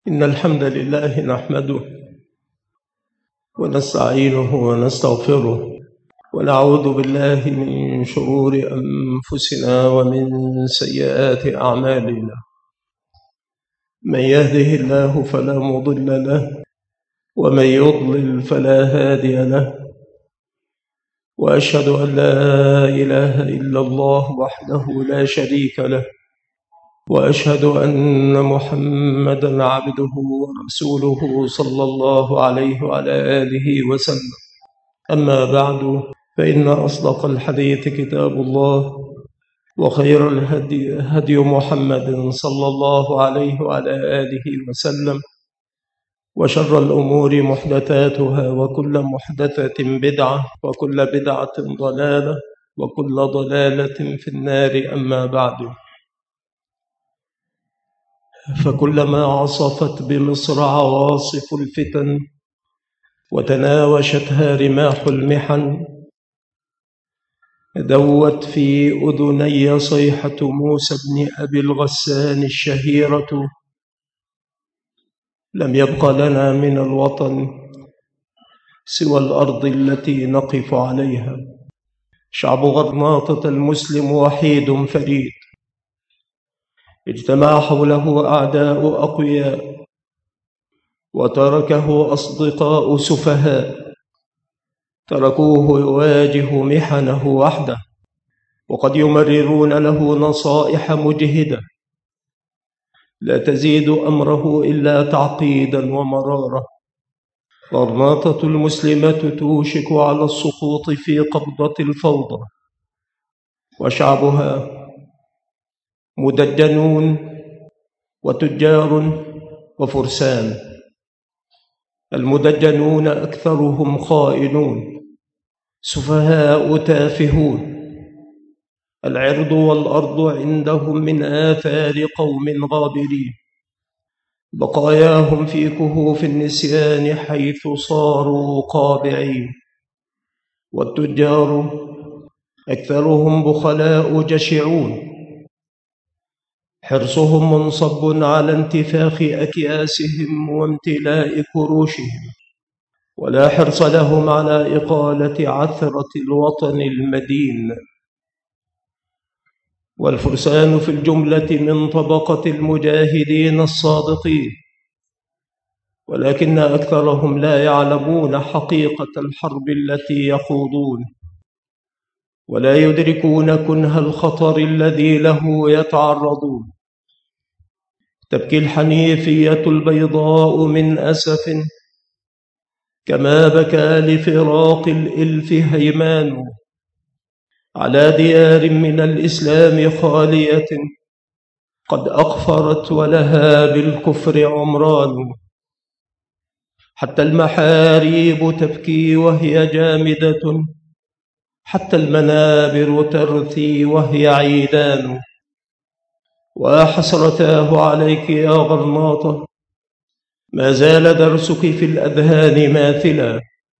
إن الحمد لله نحمده ونستعينه ونستغفره ونعوذ بالله من شرور أنفسنا ومن سيئات أعمالنا. من يهده الله فلا مضل له ومن يضلل فلا هادي له، وأشهد أن لا إله إلا الله وحده لا شريك له، وأشهد أن محمدًا عبده ورسوله صلى الله عليه وعلى آله وسلم. أما بعد، فإن أصدق الحديث كتاب الله، وخير الهدي هدي محمد صلى الله عليه وعلى آله وسلم، وشر الأمور محدثاتها، وكل محدثة بدعة، وكل بدعة ضلالة، وكل ضلالة في النار. أما بعد، فكلما عصفت بمصر عواصف الفتن وتناوشتها رماح المحن، دوت في أذني صيحة موسى بن أبي الغسان الشهيرة: لم يبق لنا من الوطن سوى الأرض التي نقف عليها. شعب غرناطة المسلم وحيد فريد، اجتمع حوله أعداء أقوياء، وتركه أصدقاء سفهاء، تركوه يواجه محنه وحده، وقد يمررون له نصائح مجهدة لا تزيد أمره إلا تعقيدا ومرارة. غرناطة المسلمة توشك على السقوط في قبضة الفوضى، وشعبها مدجنون وتجار وفرسان. المدجنون أكثرهم خائنون سفهاء تافهون، العرض والأرض عندهم من آثار قوم غابرين، بقاياهم في كهوف النسيان حيث صاروا قابعين. والتجار أكثرهم بخلاء جشعون، حرصهم منصب على انتفاخ أكياسهم وامتلاء كروشهم، ولا حرص لهم على إقالة عثرة الوطن المدين. والفرسان في الجملة من طبقة المجاهدين الصادقين، ولكن أكثرهم لا يعلمون حقيقة الحرب التي يخوضون، ولا يدركون كنه الخطر الذي له يتعرضون. تبكي الحنيفية البيضاء من أسف، كما بكى لفراق الإلف هيمان، على ديار من الإسلام خالية قد أقفرت ولها بالكفر عمران. حتى المحاريب تبكي وهي جامدة، حتى المنابر ترثي وهي عيدان. وحسرتاه عليك يا غرناطة، ما زال درسك في الأذهان ماثلا.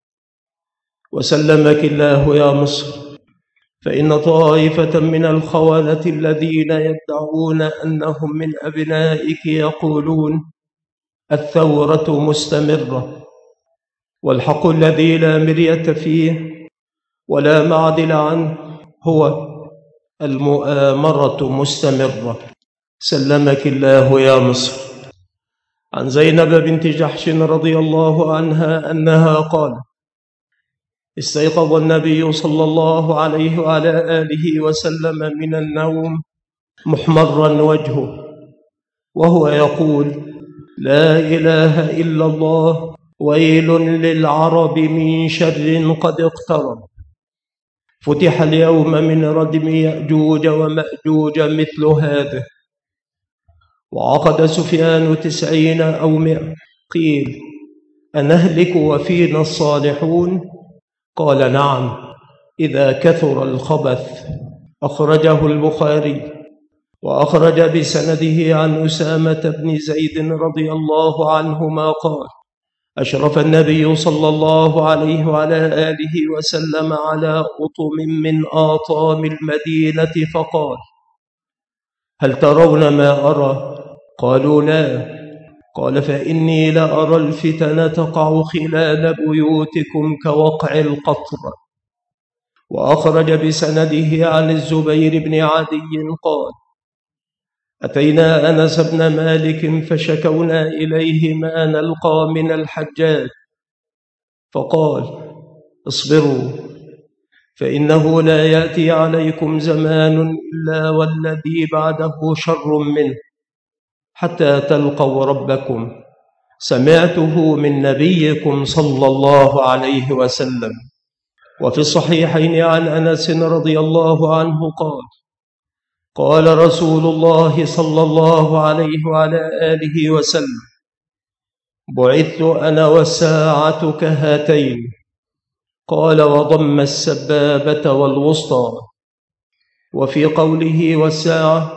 وسلمك الله يا مصر، فإن طائفة من الخونة الذين يدعون أنهم من أبنائك يقولون: الثورة مستمرة، والحق الذي لا مرية فيه ولا معدل عنه هو المؤامرة مستمرة. سلمك الله يا مصر. عن زينب بنت جحش رضي الله عنها أنها قالت: استيقظ النبي صلى الله عليه وعلى آله وسلم من النوم محمرا وجهه، وهو يقول: لا إله إلا الله، ويل للعرب من شر قد اقترب. فتح اليوم من ردم يأجوج ومأجوج مثل هذا، وعقد سفيان 90 أو 100. قيل: أنهلك وفينا الصالحون؟ قال: نعم، إذا كثر الخبث. أخرجه البخاري، وأخرج بسنده عن أسامة بن زيد رضي الله عنهما قال: أشرف النبي صلى الله عليه وعلى آله وسلم على أطم من آطام المدينة فقال: هل ترون ما أرى؟ قالوا: لا. قال: فإني لأرى الفتن تقع خلال بيوتكم كوقع القطر. وأخرج بسنده عن الزبير بن عدي قال: أتينا أنس بن مالك فشكونا إليه ما نلقى من الحجاج، فقال: اصبروا، فإنه لا يأتي عليكم زمان إلا والذي بعده شر منه حتى تلقوا ربكم، سمعته من نبيكم صلى الله عليه وسلم. وفي الصحيحين عن أنس رضي الله عنه قال: قال رسول الله صلى الله عليه وعلى آله وسلم: بعثت أنا والساعة كهاتين. قال: وضم السبابة والوسطى. وفي قوله والساعة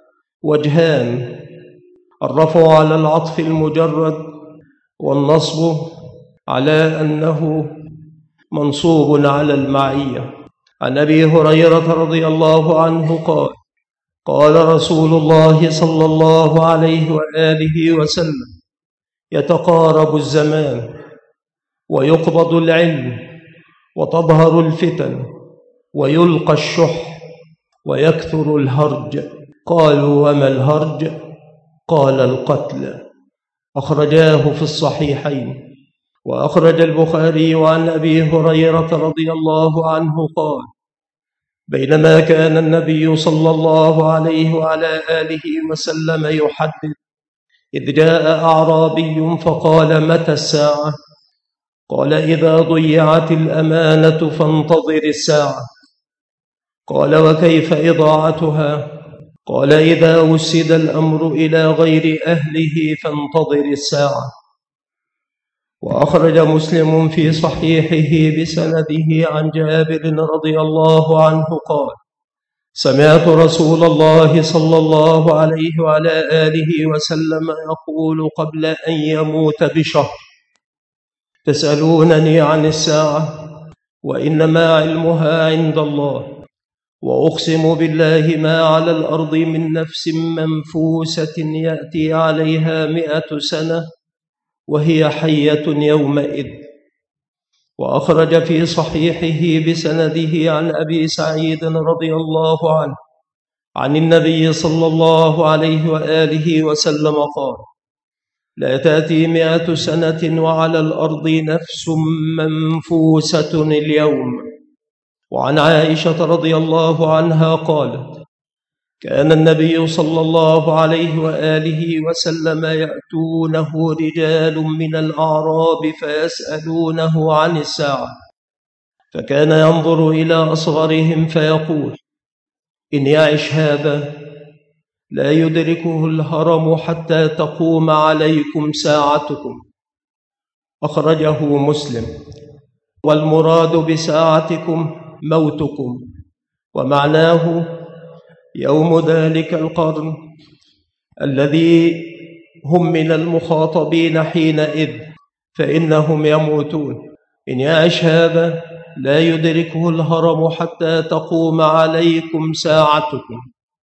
وجهان: الرفع على العطف المجرد، والنصب على أنه منصوب على المعية. عن أبي هريرة رضي الله عنه قال: قال رسول الله صلى الله عليه وآله وسلم: يتقارب الزمان ويقبض العلم وتظهر الفتن ويلقى الشح ويكثر الهرج. قالوا: وما الهرج؟ قال: القتل. أخرجاه في الصحيحين. وأخرج البخاري عن أبي هريرة رضي الله عنه قال: بينما كان النبي صلى الله عليه وعلى آله وسلم يحدث إذ جاء أعرابي فقال: متى الساعة؟ قال: إذا ضيعت الأمانة فانتظر الساعة. قال: وكيف إضاعتها؟ قال: إذا وسد الأمر إلى غير أهله فانتظر الساعة. وأخرج مسلم في صحيحه بسنده عن جابر رضي الله عنه قال: سمعت رسول الله صلى الله عليه وعلى آله وسلم يقول قبل أن يموت بشهر: تسألونني عن الساعة وإنما علمها عند الله، وأقسم بالله ما على الأرض من نفس منفوسة يأتي عليها 100 سنة وهي حية يومئذ. وأخرج في صحيحه بسنده عن أبي سعيد رضي الله عنه عن النبي صلى الله عليه وآله وسلم قال: لا تأتي 100 سنة وعلى الأرض نفس منفوسة اليوم. وعن عائشة رضي الله عنها قالت: كان النبي صلى الله عليه وآله وسلم يأتونه رجال من الأعراب فيسألونه عن الساعة، فكان ينظر إلى أصغرهم فيقول: إن يعش هذا لا يدركه الهرم حتى تقوم عليكم ساعتكم. أخرجه مسلم. والمراد بساعتكم موتكم، ومعناه يوم ذلك القرن الذي هم من المخاطبين حينئذ، فإنهم يموتون. إن يعش هذا لا يدركه الهرم حتى تقوم عليكم ساعتكم.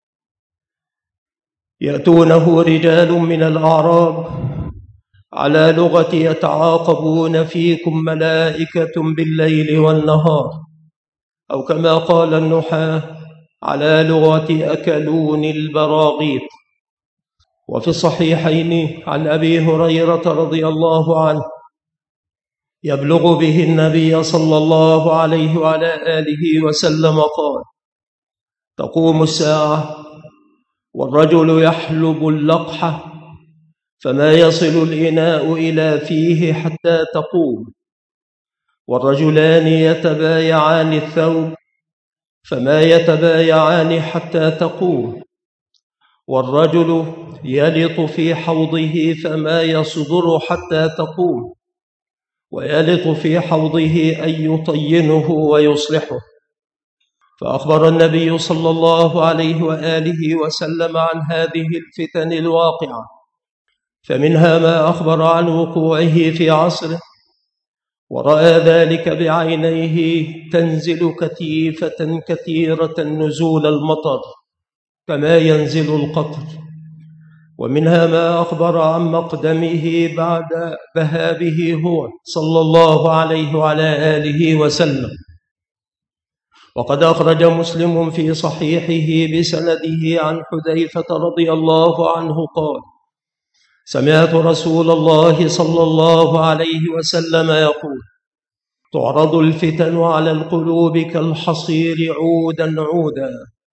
يأتونه رجال من الأعراب على لغة يتعاقبون فيكم ملائكة بالليل والنهار، أو كما قال النحاة على لغة أكلون البراغيث. وفي الصحيحين عن أبي هريرة رضي الله عنه يبلغ به النبي صلى الله عليه وعلى آله وسلم قال: تقوم الساعة والرجل يحلب اللقحة فما يصل الإناء إلى فيه حتى تقوم، والرجلان يتبايعان الثوب فما يتبايعان حتى تقوم، والرجل يلط في حوضه فما يصدر حتى تقوم، ويلط في حوضه أن يطينه ويصلحه. فأخبر النبي صلى الله عليه وآله وسلم عن هذه الفتن الواقعة، فمنها ما أخبر عن وقوعه في عصره، ورأى ذلك بعينيه تنزل كثيفة كثيرة نزول المطر كما ينزل القطر، ومنها ما أخبر عن مقدمه بعد ذهابه هو صلى الله عليه وعلى آله وسلم. وقد أخرج مسلم في صحيحه بسنده عن حذيفة رضي الله عنه قال: سمعت رسول الله صلى الله عليه وسلم يقول: تعرض الفتن على القلوب كالحصير عودا عودا،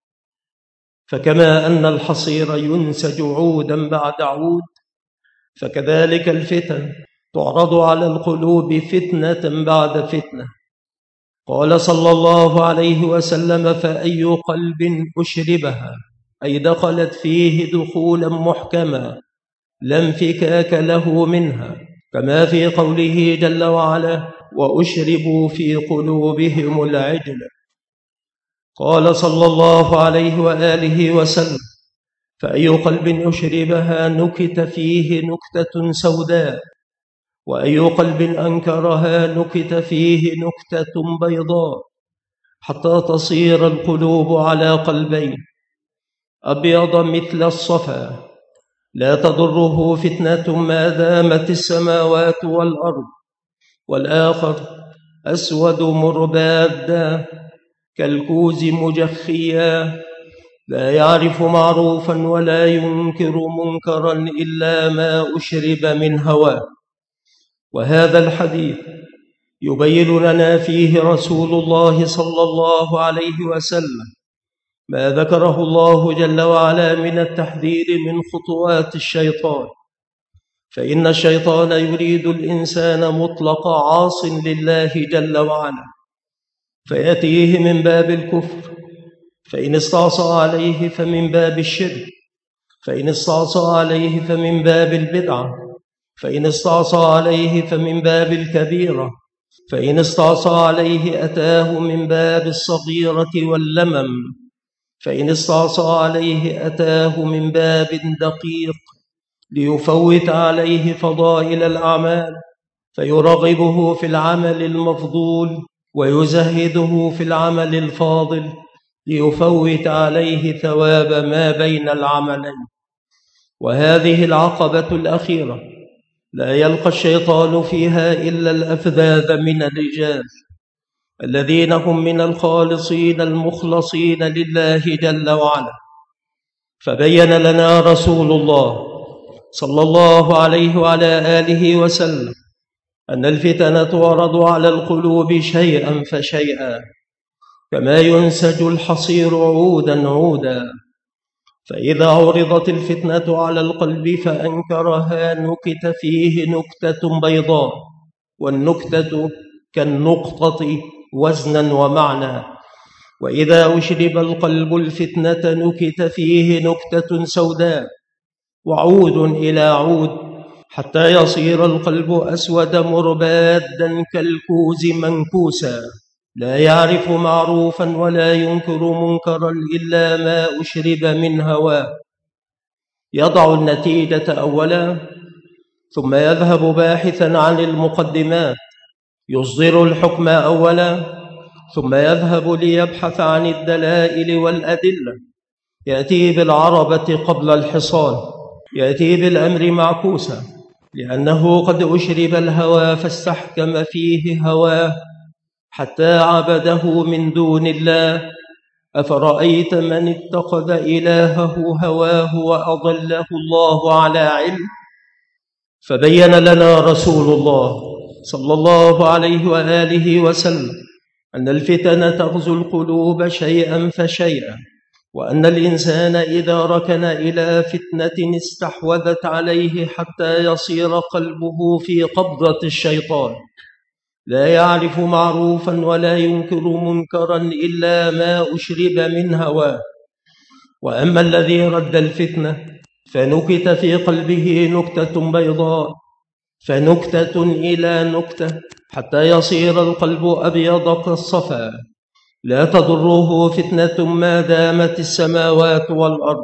فكما أن الحصير ينسج عودا بعد عود، فكذلك الفتن تعرض على القلوب فتنة بعد فتنة. قال صلى الله عليه وسلم: فأي قلب أشربها، أي دخلت فيه دخولا محكما، لا انفكاك له منها، كما في قوله جل وعلا: وأشربوا في قلوبهم العجل. قال صلى الله عليه وآله وسلم: فأي قلب أشربها نكت فيه نكتة سوداء، وأي قلب أنكرها نكت فيه نكتة بيضاء، حتى تصير القلوب على قلبين: أبيض مثل الصفا، لا تضره فتنة ما دامت السماوات والأرض، والآخر أسود مربادا كالكوز مجخيا، لا يعرف معروفا ولا ينكر منكرا إلا ما أشرب من هواه. وهذا الحديث يبين لنا فيه رسول الله صلى الله عليه وسلم ما ذكره الله جل وعلا من التحذير من خطوات الشيطان، فإن الشيطان يريد الإنسان مطلق عاص لله جل وعلا، فيأتيه من باب الكفر، فإن استعصى عليه فمن باب الشرك، فإن استعصى عليه فمن باب البدعة، فإن استعصى عليه فمن باب الكبيرة، فإن استعصى عليه أتاه من باب الصغيرة واللمم، فإن استعصى عليه أتاه من باب دقيق ليفوت عليه فضائل الأعمال، فيرغبه في العمل المفضول ويزهده في العمل الفاضل، ليفوت عليه ثواب ما بين العملين. وهذه العقبة الأخيرة لا يلقى الشيطان فيها إلا الأفذاذ من الرجال الذين هم من الخالصين المخلصين لله جل وعلا. فبين لنا رسول الله صلى الله عليه وعلى آله وسلم أن الفتن تعرض على القلوب شيئا فشيئا، كما ينسج الحصير عودا عودا. فإذا عرضت الفتنة على القلب فأنكرها نكت فيه نكتة بيضاء، والنكتة كالنقطة وزنا ومعنى. وإذا أشرب القلب الفتنة نكت فيه نكتة سوداء، وعود إلى عود، حتى يصير القلب أسود مربادا كالكوز منكوسا، لا يعرف معروفا ولا ينكر منكرا إلا ما أشرب من هواه. يضع النتيجة أولا، ثم يذهب باحثا عن المقدمات، يصدر الحكم أولا، ثم يذهب ليبحث عن الدلائل والأدلة. يأتي بالعربة قبل الحصان، يأتي بالأمر معكوسا، لأنه قد أشرب الهوى فاستحكم فيه هواه حتى عبده من دون الله. أفرأيت من اتخذ إلهه هواه وأضله الله على علم. فبين لنا رسول الله صلى الله عليه وآله وسلم أن الفتن تغزو القلوب شيئا فشيئا، وأن الإنسان إذا ركن إلى فتنة استحوذت عليه حتى يصير قلبه في قبضة الشيطان، لا يعرف معروفا ولا ينكر منكرا إلا ما أشرب من هواه. وأما الذي رد الفتنة فنكت في قلبه نكتة بيضاء، فنكتة إلى نكتة، حتى يصير القلب أبيض كالصفا، لا تضره فتنة ما دامت السماوات والأرض.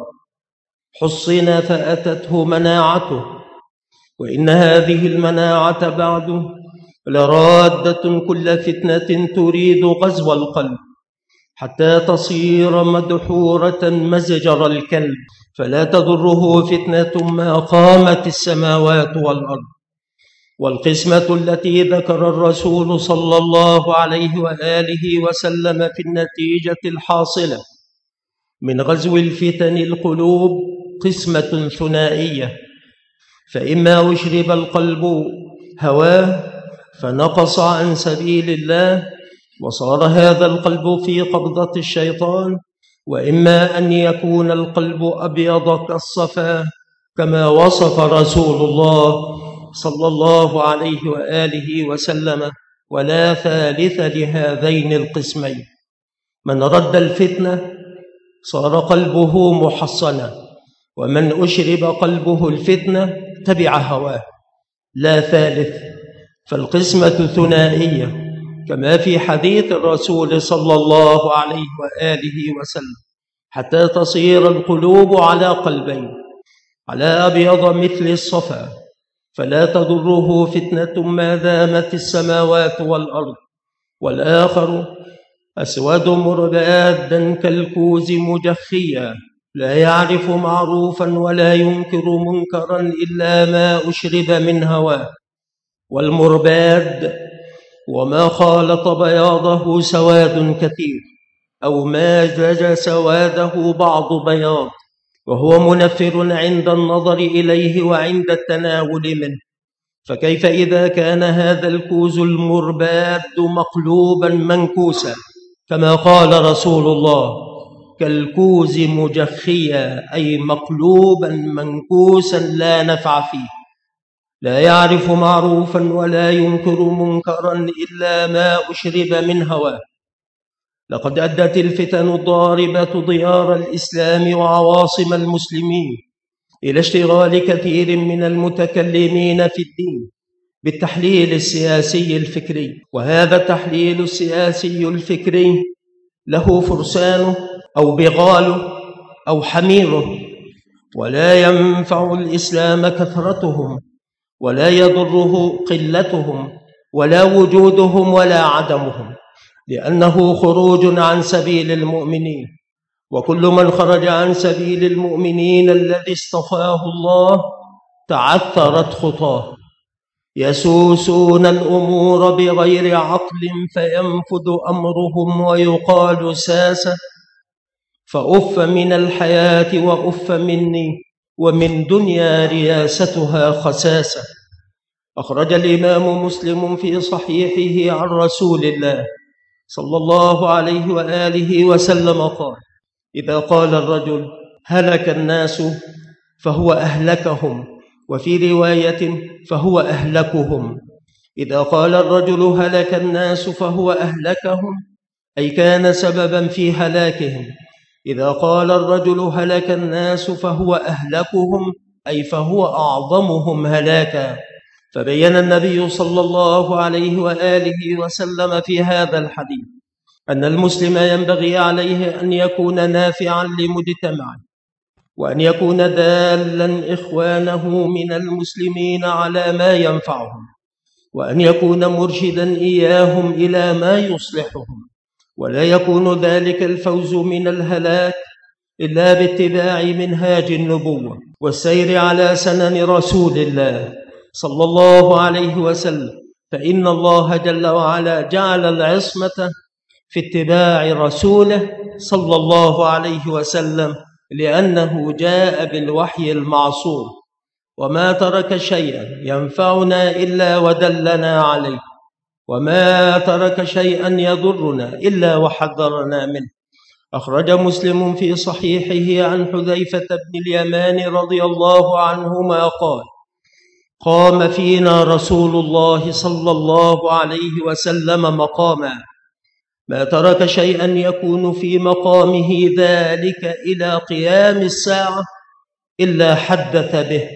حصن فأتته مناعته، وإن هذه المناعة بعد لرادة كل فتنة تريد غزو القلب، حتى تصير مدحورة مزجر الكلب، فلا تضره فتنة ما قامت السماوات والأرض. والقسمة التي ذكر الرسول صلى الله عليه وآله وسلم في النتيجة الحاصلة من غزو الفتن القلوب قسمة ثنائية، فإما أشرب القلب هواه فنقص عن سبيل الله وصار هذا القلب في قبضة الشيطان، وإما أن يكون القلب أبيض كالصفا كما وصف رسول الله صلى الله عليه وآله وسلم. ولا ثالث لهذين القسمين. من رد الفتنة صار قلبه محصنا، ومن أشرب قلبه الفتنة تبع هواه. لا ثالث، فالقسمة ثنائية كما في حديث الرسول صلى الله عليه وآله وسلم: حتى تصير القلوب على قلبين، على أبيض مثل الصفا، فلا تضره فتنة ما دامت السماوات والأرض. والآخر أسود مربادا كالكوز مجخيا، لا يعرف معروفا ولا ينكر منكرا إلا ما أشرب من هواه. والمرباد وما خالط بياضه سواد كثير، أو مازج سواده بعض بياض، وهو منفر عند النظر إليه وعند التناول منه. فكيف إذا كان هذا الكوز المرباد مقلوبا منكوسا، كما قال رسول الله: كالكوز مجخيا، أي مقلوبا منكوسا لا نفع فيه، لا يعرف معروفا ولا ينكر منكرا إلا ما أشرب من هواه. لقد أدت الفتن الضاربة ديار الإسلام وعواصم المسلمين إلى اشتغال كثير من المتكلمين في الدين بالتحليل السياسي الفكري، وهذا التحليل السياسي الفكري له فرسانه أو بغاله أو حميره، ولا ينفع الإسلام كثرتهم، ولا يضره قلتهم، ولا وجودهم ولا عدمهم، لأنه خروج عن سبيل المؤمنين. وكل من خرج عن سبيل المؤمنين الذي اصطفاه الله تعثرت خطاه، يسوسون الأمور بغير عقل فينفذ أمرهم ويقال ساسة، فأف من الحياة وأف مني، ومن دنيا رياستها خساسة. أخرج الإمام مسلم في صحيحه عن رسول الله صلى الله عليه وآله وسلم قال: إذا قال الرجل هلك الناس فهو أهلكهم، وفي رواية فهو أهلكهم. إذا قال الرجل هلك الناس فهو أهلكهم، أي كان سببا في هلاكهم. إذا قال الرجل هلك الناس فهو أهلكهم، أي فهو أعظمهم هلاكا. فبين النبي صلى الله عليه وآله وسلم في هذا الحديث أن المسلم ينبغي عليه أن يكون نافعا لمجتمعه، وأن يكون دالا إخوانه من المسلمين على ما ينفعهم، وأن يكون مرشدا إياهم إلى ما يصلحهم. ولا يكون ذلك الفوز من الهلاك إلا باتباع منهاج النبوة والسير على سنن رسول الله صلى الله عليه وسلم، فإن الله جل وعلا جعل العصمة في اتباع رسوله صلى الله عليه وسلم، لأنه جاء بالوحي المعصوم، وما ترك شيئا ينفعنا إلا ودلنا عليه، وما ترك شيئا يضرنا إلا وحذرنا منه. أخرج مسلم في صحيحه عن حذيفة بن اليمان رضي الله عنهما قال: قام فينا رسول الله صلى الله عليه وسلم مقاما، ما ترك شيئا يكون في مقامه ذلك إلى قيام الساعة إلا حدث به،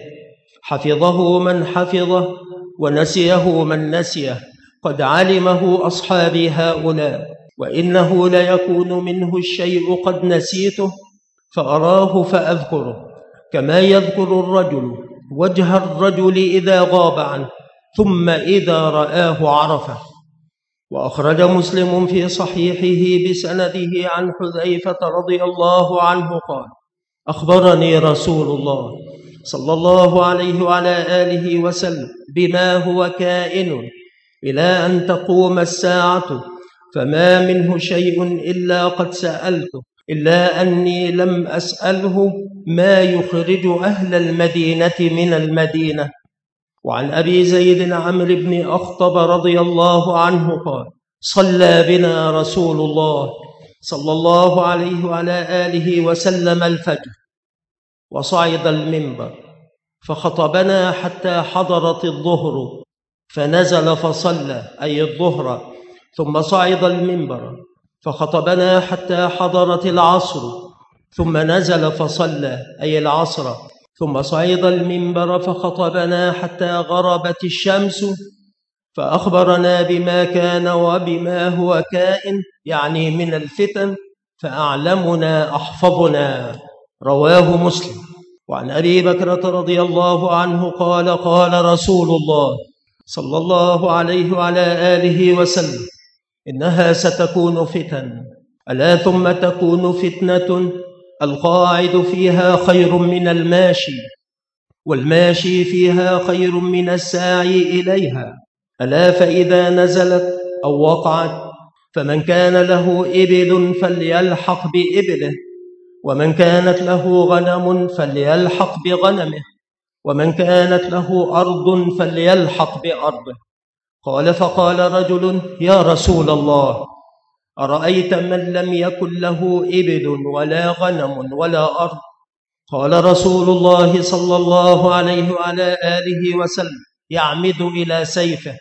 حفظه من حفظه ونسيه من نسيه، قد علمه أصحابي هؤلاء، وإنه ليكون منه الشيء قد نسيته فأراه فأذكره، كما يذكر الرجل وجه الرجل إذا غاب عنه ثم إذا رآه عرفه. وأخرج مسلم في صحيحه بسنده عن حذيفة رضي الله عنه قال: أخبرني رسول الله صلى الله عليه وعلى آله وسلم بما هو كائن إلى أن تقوم الساعة، فما منه شيء إلا قد سألته، إلا أني لم أسأله ما يخرج أهل المدينة من المدينة. وعن أبي زيد عمرو بن أخطب رضي الله عنه قال: صلى بنا رسول الله صلى الله عليه وعلى آله وسلم الفجر، وصعد المنبر فخطبنا حتى حضرت الظهر، فنزل فصلى أي الظهر، ثم صعد المنبر فخطبنا حتى حضرت العصر، ثم نزل فصلى أي العصر، ثم صعد المنبر فخطبنا حتى غربت الشمس، فأخبرنا بما كان وبما هو كائن، يعني من الفتن، فأعلمنا أحفظنا. رواه مسلم. وعن أبي بكرة رضي الله عنه قال: قال رسول الله صلى الله عليه وعلى آله وسلم: إنها ستكون فتن، ألا ثم تكون فتنة القاعد فيها خير من الماشي، والماشي فيها خير من الساعي إليها، ألا فإذا نزلت أو وقعت فمن كان له إبل فليلحق بإبله، ومن كانت له غنم فليلحق بغنمه، ومن كانت له أرض فليلحق بأرضه. قال: فقال رجل: يا رسول الله، أرأيت من لم يكن له إبل ولا غنم ولا أرض؟ قال رسول الله صلى الله عليه وعلى آله وسلم: يعمد إلى سيفه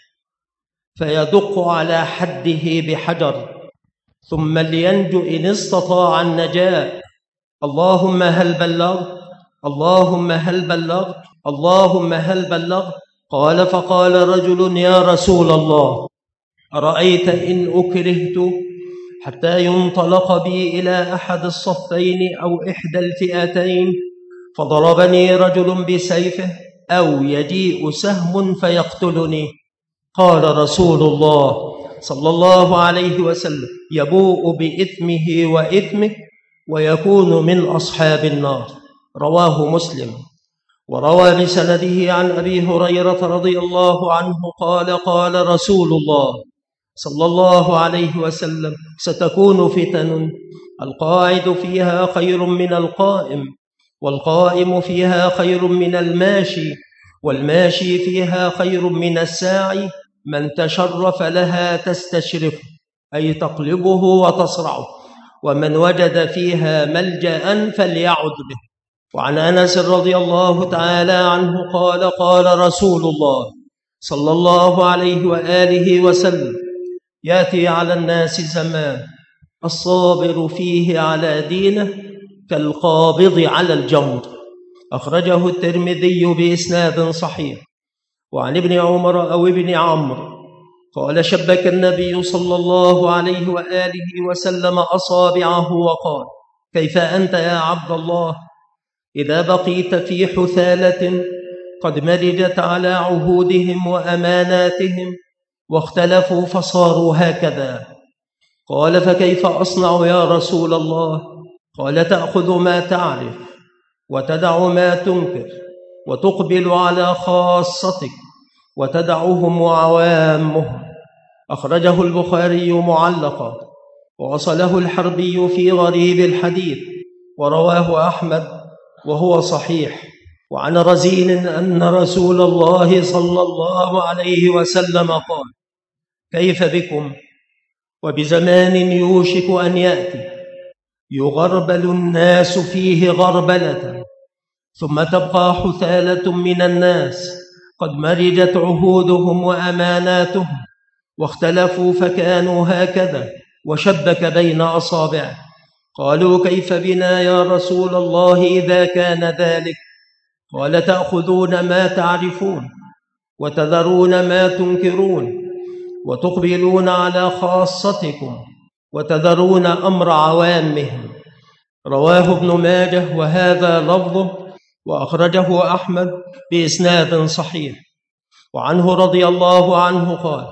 فيدق على حده بحجر، ثم لينجو إن استطاع النجاة. اللهم هل بلغت؟ اللهم هل بلغت؟ اللهم هل بلغت؟ قال: فقال رجل: يا رسول الله، أرأيت إن أكرهت حتى ينطلق بي إلى أحد الصفين أو إحدى الفئتين فضربني رجل بسيفه، أو يجيء سهم فيقتلني؟ قال رسول الله صلى الله عليه وسلم: يبوء بإثمه وإثمك ويكون من أصحاب النار. رواه مسلم. وروى بسنده عن أبي هريرة رضي الله عنه قال: قال رسول الله صلى الله عليه وسلم: ستكون فتن القاعد فيها خير من القائم، والقائم فيها خير من الماشي، والماشي فيها خير من الساعي، من تشرف لها تستشرفه أي تقلبه وتصرعه، ومن وجد فيها ملجأ فليعد به. وعن أنس رضي الله تعالى عنه قال: قال رسول الله صلى الله عليه وآله وسلم: يأتي على الناس زمان الصابر فيه على دينه كالقابض على الجمر. أخرجه الترمذي بإسناد صحيح. وعن ابن عمر أو ابن عمرو قال: شبك النبي صلى الله عليه وآله وسلم أصابعه وقال: كيف أنت يا عبد الله إذا بقيت في حثالة قد مرجت على عهودهم وأماناتهم واختلفوا فصاروا هكذا؟ قال: فكيف أصنع يا رسول الله؟ قال: تأخذ ما تعرف وتدع ما تنكر، وتقبل على خاصتك وتدعهم وعوامهم. أخرجه البخاري معلقا، ووصله الحربي في غريب الحديث، ورواه أحمد وهو صحيح. وعن رزين أن رسول الله صلى الله عليه وسلم قال: كيف بكم وبزمان يوشك أن يأتي يغربل الناس فيه غربلة، ثم تبقى حثالة من الناس قد مرجت عهودهم وأماناتهم واختلفوا فكانوا هكذا، وشبك بين أصابعه. قالوا: كيف بنا يا رسول الله إذا كان ذلك؟ قال: تأخذون ما تعرفون وتذرون ما تنكرون، وتقبلون على خاصتكم وتذرون أمر عوامهم. رواه ابن ماجه وهذا لفظه، وأخرجه أحمد بإسناد صحيح. وعنه رضي الله عنه قال: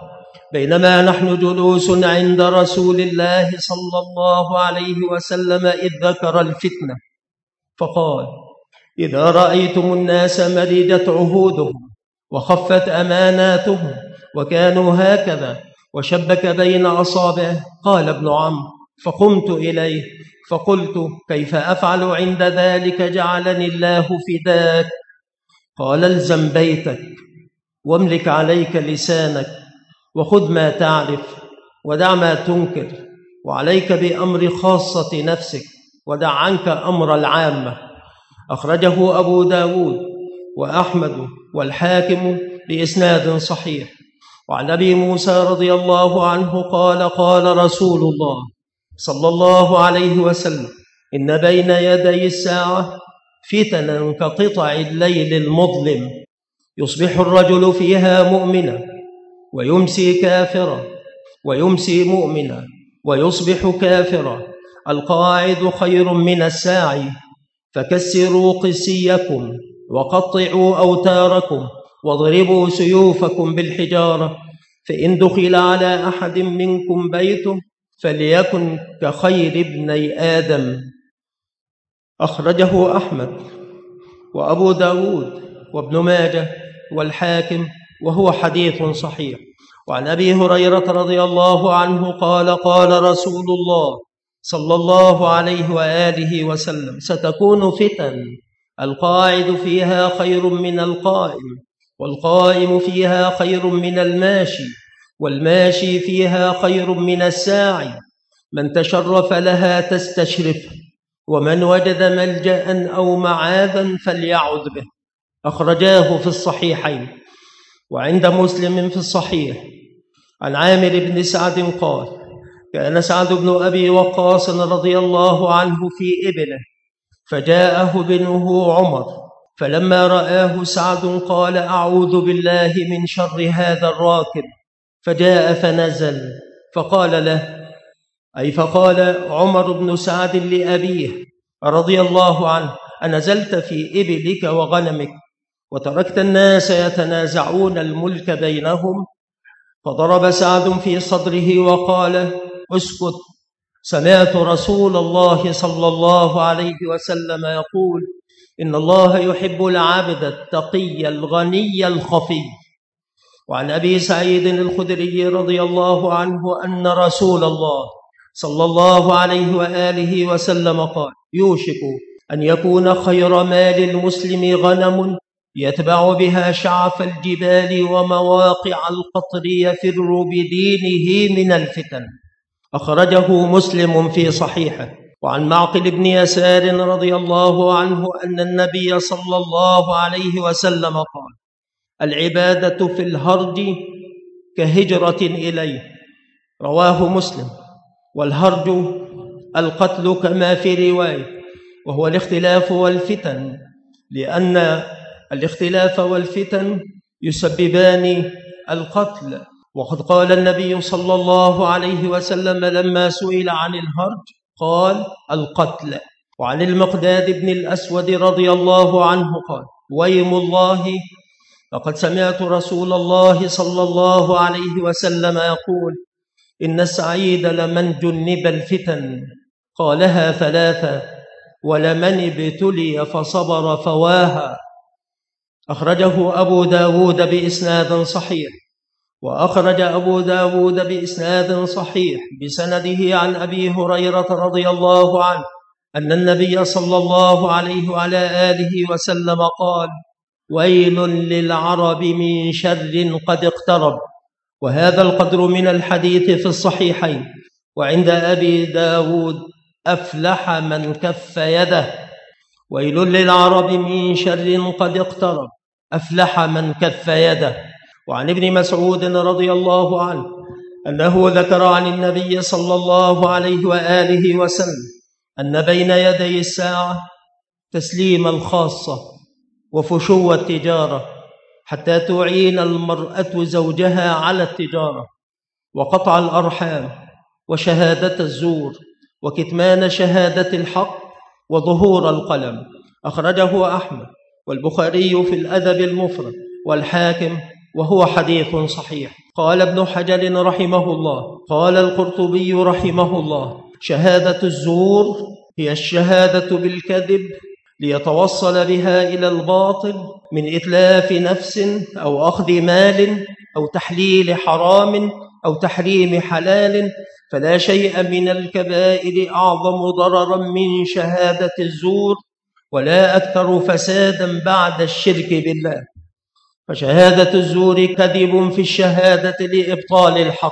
بينما نحن جلوس عند رسول الله صلى الله عليه وسلم إذ ذكر الفتنة فقال: إذا رأيتم الناس مرجت عهودهم وخفت أماناتهم وكانوا هكذا، وشبك بين أصابعه. قال ابن عمرو: فقمت إليه فقلت: كيف أفعل عند ذلك جعلني الله فداك؟ قال: الزم بيتك واملك عليك لسانك وخذ ما تعرف ودع ما تنكر، وعليك بأمر خاصة نفسك ودع عنك أمر العامة. أخرجه أبو داود وأحمد والحاكم بإسناد صحيح. وعن أبي موسى رضي الله عنه قال: قال رسول الله صلى الله عليه وسلم: إن بين يدي الساعة فتنا كقطع الليل المظلم، يصبح الرجل فيها مؤمنا ويمسي كافرا، ويمسي مؤمنا ويصبح كافرا. القاعد خير من الساعي، فكسروا قسيكم وقطعوا أوتاركم واضربوا سيوفكم بالحجارة، فإن دخل على أحد منكم بيته فليكن كخير ابني آدم. أخرجه أحمد وأبو داود وابن ماجه والحاكم، وهو حديث صحيح. وعن أبي هريرة رضي الله عنه قال: قال رسول الله صلى الله عليه وآله وسلم: ستكون فتن القاعد فيها خير من القائم، والقائم فيها خير من الماشي، والماشي فيها خير من الساعي. من تشرف لها تستشرفه، ومن وجد ملجأ أو معاذا فليعذ به. أخرجاه في الصحيحين. وعند مسلم في الصحيح عن عامر بن سعد قال: كان سعد بن أبي وقاص رضي الله عنه في إبله، فجاءه ابنه عمر، فلما رآه سعد قال: أعوذ بالله من شر هذا الراكب. فجاء فنزل فقال له، فقال عمر بن سعد لأبيه رضي الله عنه: أنزلت في إبلك وغنمك وتركت الناس يتنازعون الملك بينهم؟ فضرب سعد في صدره وقال: اسكت، سمعت رسول الله صلى الله عليه وسلم يقول: إن الله يحب العبد التقي الغني الخفي. وعن أبي سعيد الخدري رضي الله عنه أن رسول الله صلى الله عليه وآله وسلم قال: يوشك أن يكون خير مال المسلم غنم يتبع بها شعف الجبال ومواقع القطر يفر بدينه من الفتن. أخرجه مسلم في صحيحه. وعن معقل بن يسار رضي الله عنه أن النبي صلى الله عليه وسلم قال: العبادة في الهرج كهجرة إليه. رواه مسلم. والهرج القتل كما في رواية، وهو الاختلاف والفتن، لأن الاختلاف والفتن يسببان القتل. وقد قال النبي صلى الله عليه وسلم لما سئل عن الهرج قال: القتل. وعن المقداد بن الأسود رضي الله عنه قال: ويم الله، لقد سمعت رسول الله صلى الله عليه وسلم يقول: إن السعيد لمن جنب الفتن. قالها ثلاثة: ولمن ابتلي فصبر فواها. أخرجه أبو داود بإسناد صحيح. وأخرج أبو داود بإسناد صحيح بسنده عن أبي هريرة رضي الله عنه أن النبي صلى الله عليه وعلى آله وسلم قال: ويل للعرب من شر قد اقترب. وهذا القدر من الحديث في الصحيحين. وعند أبي داود: أفلح من كف يده. ويل للعرب من شر قد اقترب، أفلح من كف يده. وعن ابن مسعود رضي الله عنه أنه ذكر عن النبي صلى الله عليه وآله وسلم أن بين يدي الساعة تسليم الخاصة وفشو التجارة، حتى تعين المرأة زوجها على التجارة، وقطع الأرحام، وشهادة الزور، وكتمان شهادة الحق، وظهور القلم. أخرجه أحمد والبخاري في الأدب المفرد والحاكم، وهو حديث صحيح. قال ابن حجر رحمه الله. قال القرطبي رحمه الله: شهادة الزور هي الشهادة بالكذب ليتوصل بها إلى الباطل من إتلاف نفس أو أخذ مال أو تحليل حرام أو تحريم حلال، فلا شيء من الكبائر أعظم ضررا من شهادة الزور ولا أكثر فسادا بعد الشرك بالله. فشهادة الزور كذب في الشهادة لإبطال الحق،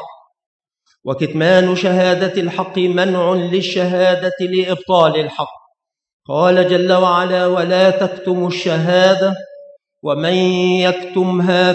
وكتمان شهادة الحق منع للشهادة لإبطال الحق. قال جل وعلا: ولا تكتموا الشهادة ومن يكتمها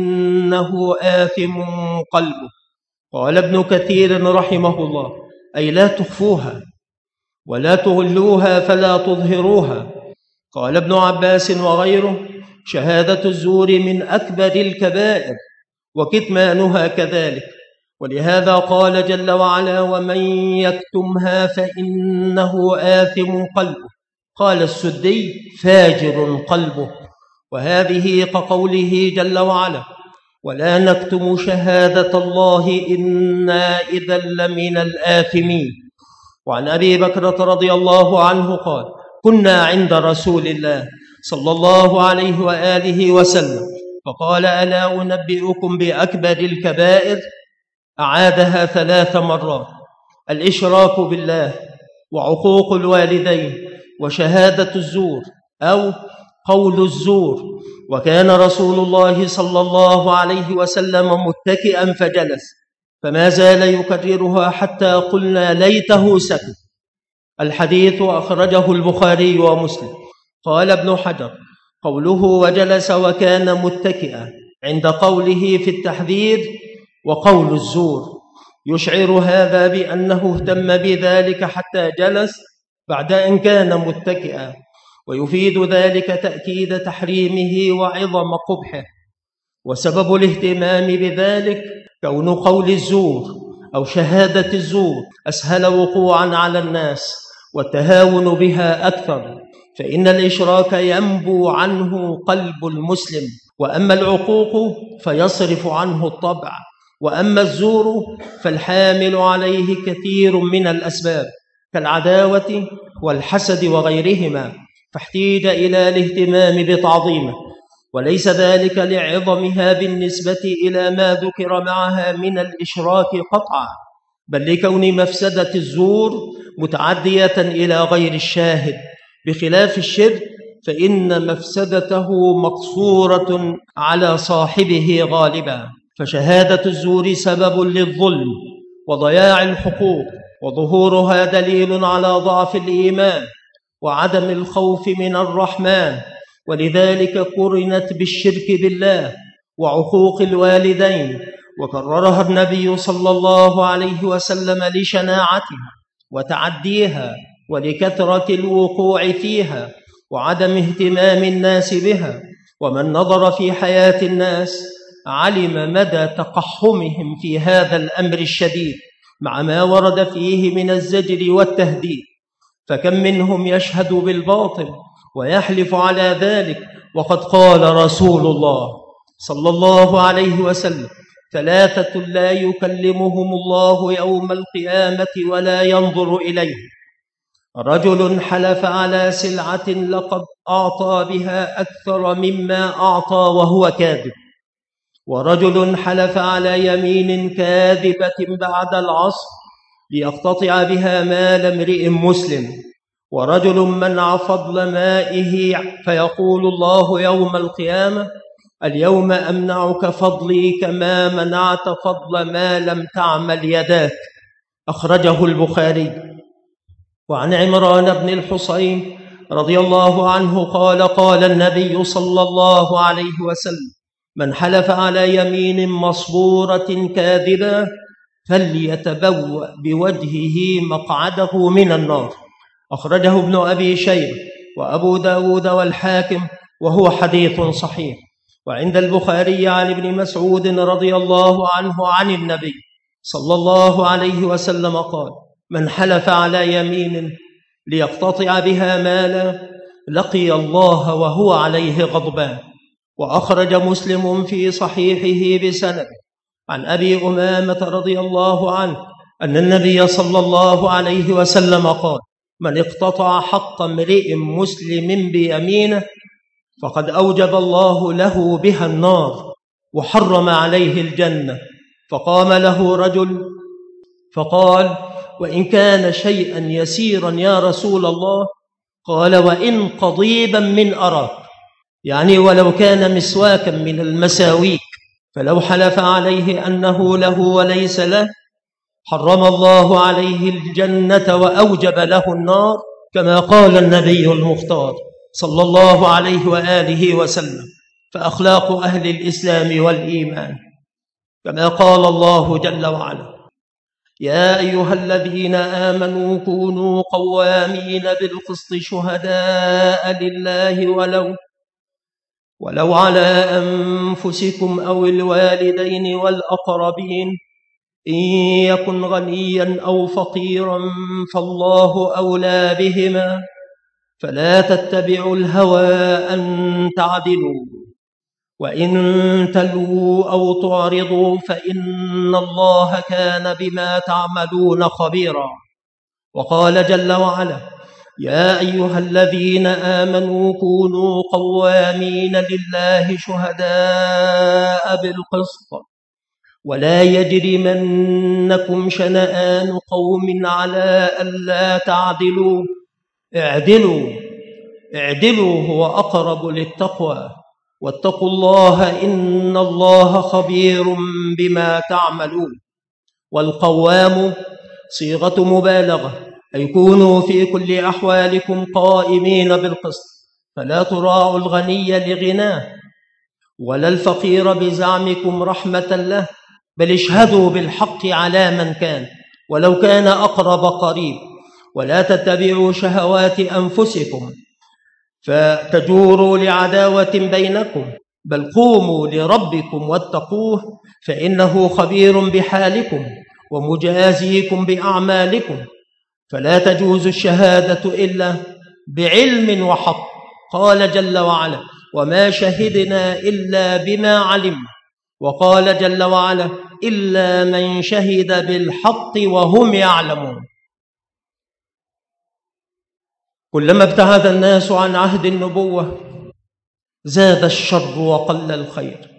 فإنه آثم قلبه. قال ابن كثير رحمه الله: أي لا تخفوها ولا تغلوها فلا تظهروها. قال ابن عباس وغيره: شهادة الزور من أكبر الكبائر وكتمانها كذلك. ولهذا قال جل وعلا: ومن يكتمها فإنه آثم قلبه. قال السدي: فاجر قلبه. وهذه كقوله جل وعلا: ولا نكتم شهادة الله إنا إذا لمن الآثمين. وعن أبي بكرة رضي الله عنه قال: كنا عند رسول الله صلى الله عليه وآله وسلم فقال: ألا أنبئكم بأكبر الكبائر؟ أعادها 3 مرات: الإشراك بالله، وعقوق الوالدين، وشهادة الزور أو قول الزور. وكان رسول الله صلى الله عليه وسلم متكئا فجلس، فما زال يكررها حتى قلنا ليته سكت. الحديث أخرجه البخاري ومسلم. قال ابن حجر: قوله وجلس وكان متكئا عند قوله في التحذير وقول الزور يشعر هذا بأنه اهتم بذلك حتى جلس بعد أن كان متكئا، ويفيد ذلك تأكيد تحريمه وعظم قبحه. وسبب الاهتمام بذلك كون قول الزور أو شهادة الزور أسهل وقوعا على الناس والتهاون بها أكثر، فإن الإشراك ينبو عنه قلب المسلم، وأما العقوق فيصرف عنه الطبع، وأما الزور فالحامل عليه كثير من الأسباب كالعداوة والحسد وغيرهما، فاحتيج إلى الاهتمام بتعظيمه، وليس ذلك لعظمها بالنسبة إلى ما ذكر معها من الإشراك قطعا، بل لكون مفسدة الزور متعدية إلى غير الشاهد، بخلاف الشرك فإن مفسدته مقصورة على صاحبه غالبا. فشهادة الزور سبب للظلم وضياع الحقوق، وظهورها دليل على ضعف الإيمان وعدم الخوف من الرحمن، ولذلك قرنت بالشرك بالله وعقوق الوالدين، وكررها النبي صلى الله عليه وسلم لشناعتها وتعديها ولكثرة الوقوع فيها وعدم اهتمام الناس بها. ومن نظر في حياة الناس علم مدى تقحمهم في هذا الأمر الشديد مع ما ورد فيه من الزجر والتهديد، فكم منهم يشهد بالباطل ويحلف على ذلك، وقد قال رسول الله صلى الله عليه وسلم: 3 لا يكلمهم الله يوم القيامة ولا ينظر إليهم: رجل حلف على سلعة لقد أعطى بها أكثر مما أعطى وهو كاذب، ورجل حلف على يمين كاذبة بعد العصر ليقتطع بها مال امرئ مسلم، ورجل منع فضل مائه فيقول الله يوم القيامة: اليوم أمنعك فضلي كما منعت فضل ما لم تعمل يداك. أخرجه البخاري. وعن عمران بن الحصين رضي الله عنه قال: قال النبي صلى الله عليه وسلم: من حلف على يمين مصبورة كاذبة فليتبوأ بوجهه مقعده من النار. أخرجه ابن أبي شيبة وأبو داود والحاكم، وهو حديث صحيح. وعند البخاري عن ابن مسعود رضي الله عنه عن النبي صلى الله عليه وسلم قال: من حلف على يمين ليقتطع بها مالا لقي الله وهو عليه غضبان. وأخرج مسلم في صحيحه بسند عن أبي أمامة رضي الله عنه أن النبي صلى الله عليه وسلم قال: من اقتطع حق امرئ مسلم بيمينه فقد أوجب الله له بها النار وحرم عليه الجنة. فقام له رجل فقال: وإن كان شيئا يسيرا يا رسول الله؟ قال: وإن قضيبا من أراك، يعني ولو كان مسواكا من المساويك، فلو حلف عليه أنه له وليس له حرم الله عليه الجنة وأوجب له النار، كما قال النبي المختار صلى الله عليه وآله وسلم. فأخلاق أهل الإسلام والإيمان كما قال الله جل وعلا: يا أيها الذين آمنوا كونوا قوامين بالقسط شهداء لله ولو على أنفسكم أو الوالدين والأقربين إن يكن غنيا أو فقيرا فالله أولى بهما فلا تتبعوا الهوى أن تعدلوا وإن تلووا أو تعرضوا فإن الله كان بما تعملون خبيرا. وقال جل وعلا: يا أيها الذين آمنوا كونوا قوامين لله شهداء بالقسط ولا يجرمنكم شنآن قوم على ألا تعدلوا اعدلوا هو أقرب للتقوى واتقوا الله إن الله خبير بما تعملون. والقوام صيغة مبالغة، أي كونوا في كل أحوالكم قائمين بالقسط، فلا تراعوا الغني لغناه ولا الفقير بزعمكم رحمة له، بل اشهدوا بالحق على من كان ولو كان أقرب قريب، ولا تتبعوا شهوات أنفسكم فتجوروا لعداوة بينكم، بل قوموا لربكم واتقوه فإنه خبير بحالكم ومجازيكم بأعمالكم. فلا تجوز الشهادة إلا بعلم وحق، قال جل وعلا: وما شهدنا إلا بما علمنا. وقال جل وعلا: إلا من شهد بالحق وهم يعلمون. كلما ابتعد الناس عن عهد النبوة زاد الشر وقل الخير،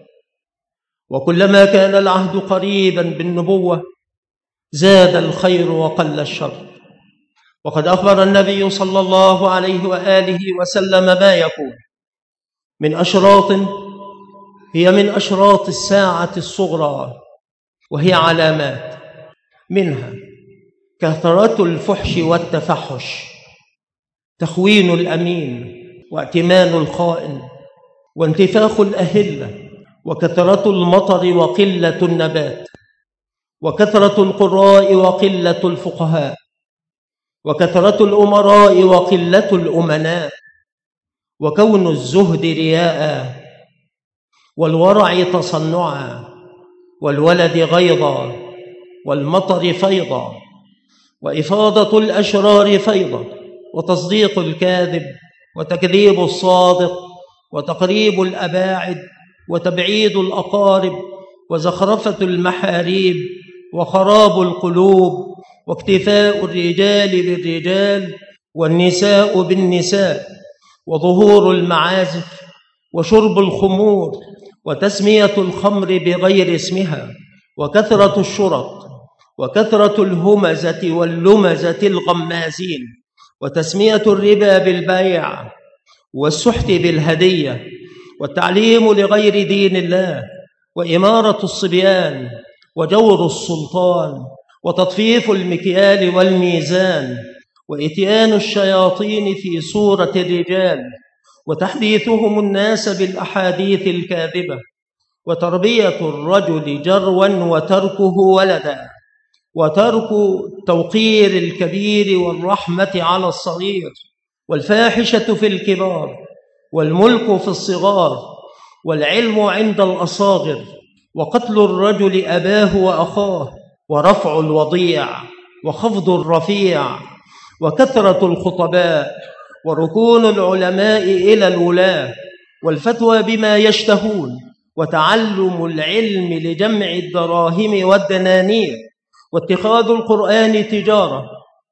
وكلما كان العهد قريبا بالنبوة زاد الخير وقل الشر. وقد أخبر النبي صلى الله عليه وآله وسلم ما يكون من أشراط هي من أشراط الساعة الصغرى، وهي علامات، منها كثرة الفحش والتفحش، تخوين الأمين وائتمان الخائن وانتفاخ الأهلة وكثرة المطر وقلة النبات وكثرة القراء وقلة الفقهاء وكثرة الأمراء وقلة الأمناء وكون الزهد رياء والورع تصنعا والولد غيظا والمطر فيضا وإفاضة الأشرار فيضا وتصديق الكاذب وتكذيب الصادق وتقريب الأباعد وتبعيد الأقارب وزخرفة المحاريب وخراب القلوب واكتفاء الرجال بالرجال والنساء بالنساء وظهور المعازف وشرب الخمور وتسمية الخمر بغير اسمها وكثرة الشرط وكثرة الهمزة واللمزة الغمازين وتسمية الربا بالبيع والسحت بالهدية والتعليم لغير دين الله وإمارة الصبيان وجور السلطان وتطفيف المكيال والميزان وإتيان الشياطين في صورة الرجال وتحديثهم الناس بالأحاديث الكاذبة وتربية الرجل جروا وتركه ولدا وترك توقير الكبير والرحمة على الصغير والفاحشة في الكبار والملك في الصغار والعلم عند الأصاغر وقتل الرجل أباه وأخاه ورفع الوضيع وخفض الرفيع وكثرة الخطباء وركون العلماء إلى الولاة والفتوى بما يشتهون وتعلم العلم لجمع الدراهم والدنانير، واتخاذ القرآن تجارة،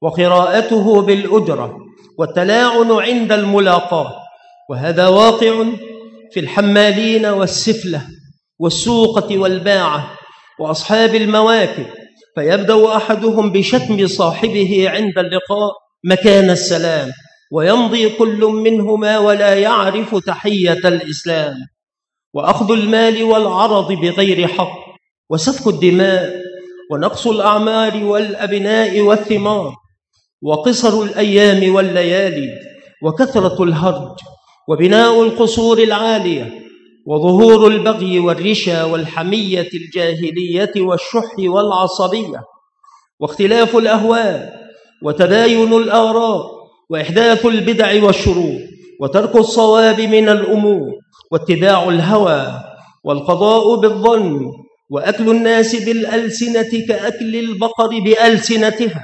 وقراءته بالأجرة، والتلاعن عند الملاقاة. وهذا واقع في الحمالين والسفلة والسوقة والباعة وأصحاب المواكب، فيبدأ أحدهم بشتم صاحبه عند اللقاء مكان السلام، ويمضي كل منهما ولا يعرف تحية الإسلام. وأخذ المال والعرض بغير حق، وسفك الدماء، ونقص الأعمار والأبناء والثمار، وقصر الأيام والليالي، وكثرة الهرج، وبناء القصور العالية، وظهور البغي والرشا والحمية الجاهلية والشح والعصبية، واختلاف الأهواء، وتباين الآراء، وإحداث البدع والشرور، وترك الصواب من الأمور، واتباع الهوى، والقضاء بالظن، وأكل الناس بالألسنة كأكل البقر بألسنتها،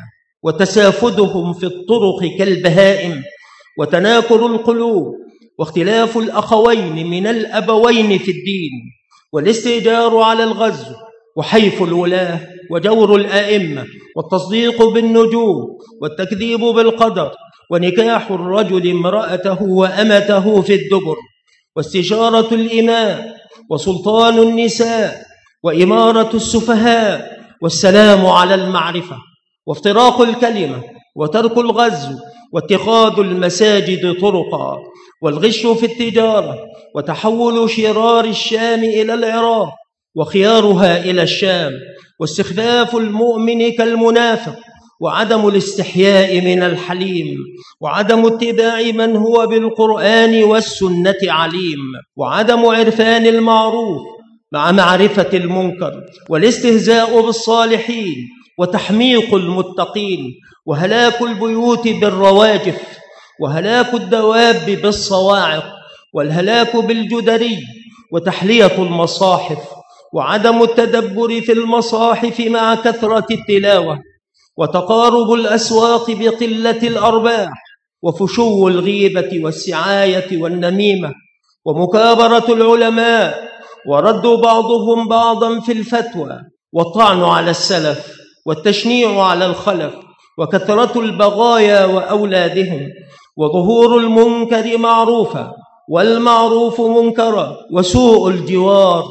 وتسافدهم في الطرق كالبهائم، وتناكر القلوب، واختلاف الأخوين من الأبوين في الدين، والاستئجار على الغزو، وحيف الولاة، وجور الآئمة، والتصديق بالنجوم، والتكذيب بالقدر، ونكاح الرجل امرأته وأمته في الدبر، واستشارة الإماء، وسلطان النساء، وإمارة السفهاء، والسلام على المعرفة، وافتراق الكلمة، وترك الغزو، واتخاذ المساجد طرقا، والغش في التجارة، وتحول شرار الشام إلى العراق، وخيارها إلى الشام، واستخفاف المؤمن كالمنافق، وعدم الاستحياء من الحليم، وعدم اتباع من هو بالقرآن والسنة عليم، وعدم عرفان المعروف مع معرفة المنكر، والاستهزاء بالصالحين، وتحميق المتقين، وهلاك البيوت بالرواجف، وهلاك الدواب بالصواعق، والهلاك بالجدري، وتحلية المصاحف، وعدم التدبر في المصاحف مع كثرة التلاوة، وتقارب الأسواق بقلة الأرباح، وفشو الغيبة والسعاية والنميمة، ومكابرة العلماء، ورد بعضهم بعضا في الفتوى، والطعن على السلف، والتشنيع على الخلف، وكثرة البغايا وأولادهم، وظهور المنكر معروفا والمعروف منكرا، وسوء الجوار،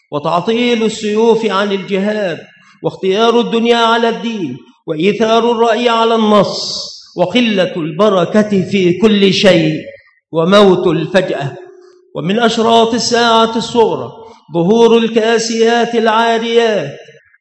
وتعطيل السيوف عن الجهاد، واختيار الدنيا على الدين، وإيثار الرأي على النص، وقلة البركة في كل شيء، وموت الفجأة. ومن أشراط الساعة الصغرى ظهور الكاسيات العاريات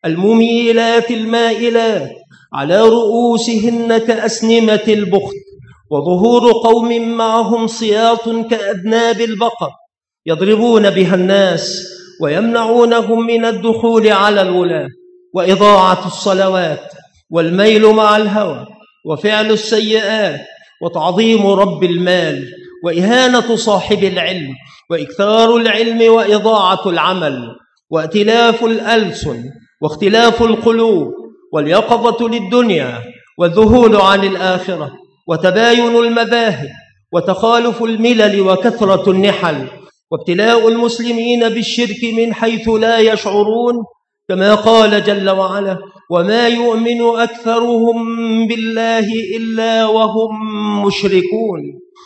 المميلات المائلات على رؤوسهن كأسنمة البخت، وظهور قوم معهم سياط كأذناب البقر يضربون بها الناس ويمنعونهم من الدخول على الولاة، وإضاعة الصلوات، والميل مع الهوى، وفعل السيئات، وتعظيم رب المال، وإهانة صاحب العلم، وإكثار العلم وإضاعة العمل، وائتلاف الألسن، واختلاف القلوب، واليقظة للدنيا، والذهول عن الآخرة، وتباين المذاهب، وتخالف الملل، وكثرة النحل، وابتلاء المسلمين بالشرك من حيث لا يشعرون، كما قال جل وعلا: وما يؤمن أكثرهم بالله إلا وهم مشركون.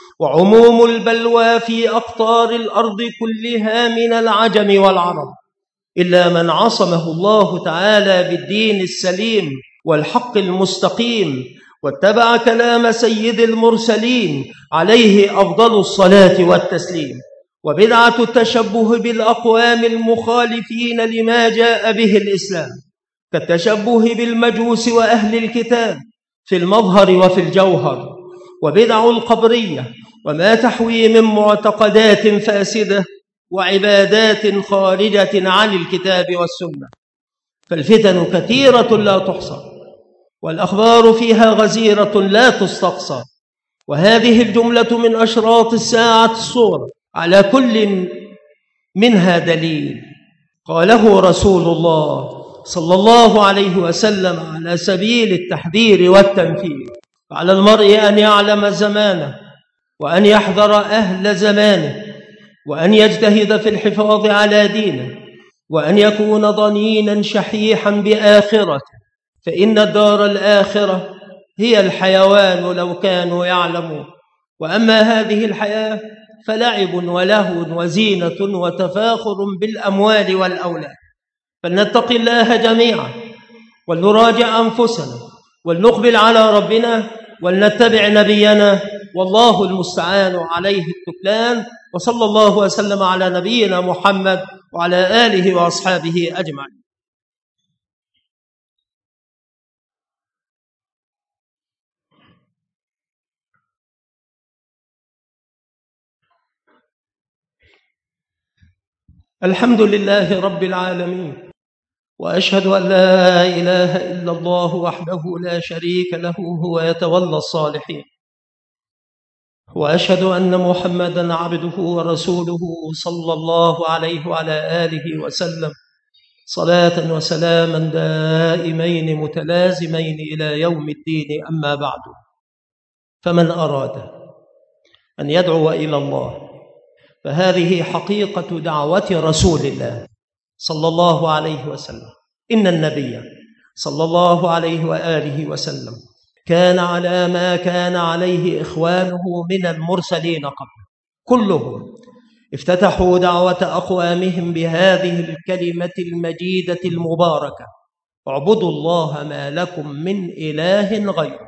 وعموم البلوى في أقطار الأرض كلها من العجم والعرب، إلا من عصمه الله تعالى بالدين السليم والحق المستقيم، واتبع كلام سيد المرسلين عليه أفضل الصلاة والتسليم. وبدعة التشبه بالأقوام المخالفين لما جاء به الإسلام، كالتشبه بالمجوس وأهل الكتاب في المظهر وفي الجوهر، وبدع القبرية وما تحوي من معتقدات فاسدة وعبادات خارجة عن الكتاب والسنة. فالفتن كثيرة لا تحصى، والأخبار فيها غزيرة لا تستقصى، وهذه الجملة من أشراط الساعة الصغرى، على كل منها دليل قاله رسول الله صلى الله عليه وسلم على سبيل التحذير والتنفير. فعلى المرء أن يعلم زمانه، وأن يحذر أهل زمانه، وأن يجتهد في الحفاظ على دينه، وأن يكون ضنينا شحيحا بآخرته، فإن الدار الآخرة هي الحيوان لو كانوا يعلمون. وأما هذه الحياة فلعب ولهو وزينة وتفاخر بالأموال والأولاد. فلنتق الله جميعا، ولنراجع أنفسنا، ولنقبل على ربنا، ولنتبع نبينا، والله المستعان عليه التكلان. وصلى الله وسلم على نبينا محمد وعلى آله وأصحابه أجمعين. الحمد لله رب العالمين، وأشهد أن لا إله إلا الله وحده لا شريك له، هو يتولى الصالحين. وأشهد أن محمدًا عبده ورسوله صلى الله عليه وعلى آله وسلم، صلاة وسلاما دائمين متلازمين إلى يوم الدين. أما بعد، فمن أراد أن يدعو إلى الله فهذه حقيقة دعوة رسول الله صلى الله عليه وسلم. إن النبي صلى الله عليه وآله وسلم كان على ما كان عليه إخوانه من المرسلين قبل، كلهم افتتحوا دعوة أقوامهم بهذه الكلمة المجيدة المباركة: اعبدوا الله ما لكم من إله غيره.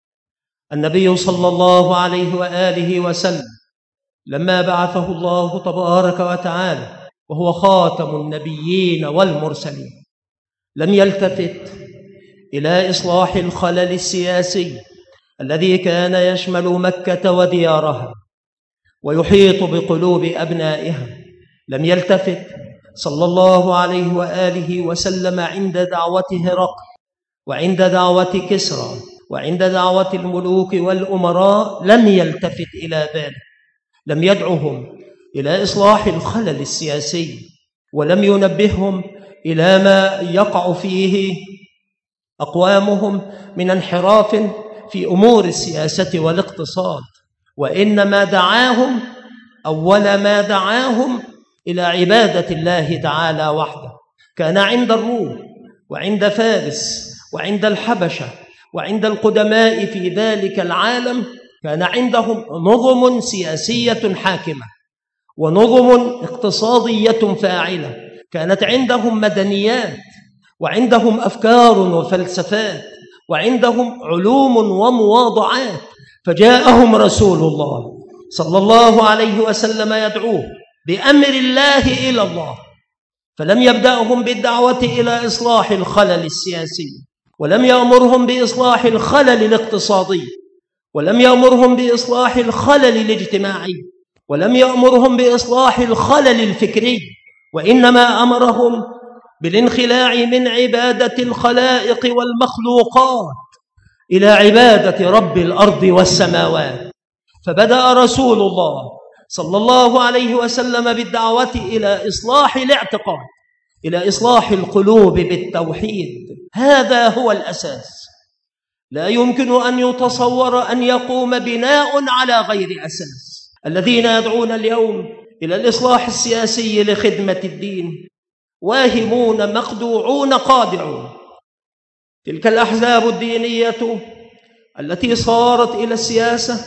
النبي صلى الله عليه وآله وسلم لما بعثه الله تبارك وتعالى وهو خاتم النبيين والمرسلين لم يلتفت إلى إصلاح الخلل السياسي الذي كان يشمل مكة وديارها ويحيط بقلوب أبنائها. لم يلتفت صلى الله عليه وآله وسلم عند دعوة هرقل، وعند دعوة كسرى، وعند دعوة الملوك والأمراء، لم يلتفت إلى ذلك. لم يدعهم إلى إصلاح الخلل السياسي، ولم ينبههم إلى ما يقع فيه أقوامهم من انحراف في أمور السياسة والاقتصاد، وإنما دعاهم أول ما دعاهم إلى عبادة الله تعالى وحده. كان عند الروم وعند فارس وعند الحبشة وعند القدماء في ذلك العالم كان عندهم نظم سياسية حاكمة ونظم اقتصادية فاعلة، كانت عندهم مدنيات، وعندهم أفكار وفلسفات، وعندهم علوم ومواضعات. فجاءهم رسول الله صلى الله عليه وسلم يدعوه بأمر الله إلى الله، فلم يبدأهم بالدعوة إلى إصلاح الخلل السياسي، ولم يأمرهم بإصلاح الخلل الاقتصادي، ولم يأمرهم بإصلاح الخلل الاجتماعي، ولم يأمرهم بإصلاح الخلل الفكري، وإنما أمرهم بالانخلاع من عبادة الخلائق والمخلوقات إلى عبادة رب الأرض والسماوات. فبدأ رسول الله صلى الله عليه وسلم بالدعوة إلى إصلاح الاعتقاد، إلى إصلاح القلوب بالتوحيد. هذا هو الأساس. لا يمكن أن يتصور أن يقوم بناء على غير أساس. الذين يدعون اليوم إلى الإصلاح السياسي لخدمة الدين واهمون مخدوعون خادعون. تلك الأحزاب الدينية التي صارت إلى السياسة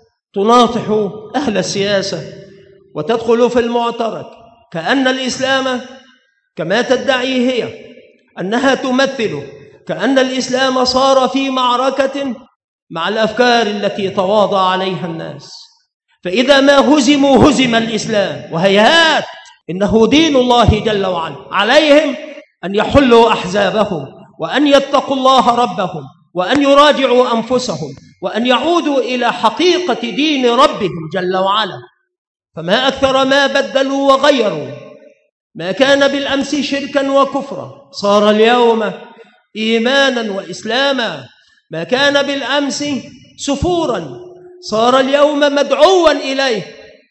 تناطح أهل السياسة وتدخل في المعترك كأن الإسلام كما تدعي هي أنها تمثل، كأن الإسلام صار في معركة مع الأفكار التي تواضع عليها الناس. فإذا ما هزموا هزم الإسلام، وهيهات، إنه دين الله جل وعلا. عليهم أن يحلوا أحزابهم، وأن يتقوا الله ربهم، وأن يراجعوا أنفسهم، وأن يعودوا إلى حقيقة دين ربهم جل وعلا. فما أكثر ما بدلوا وغيروا. ما كان بالأمس شركا وكفرا صار اليوم إيمانا وإسلاما. ما كان بالأمس سفورا صار اليوم مدعوا إليه.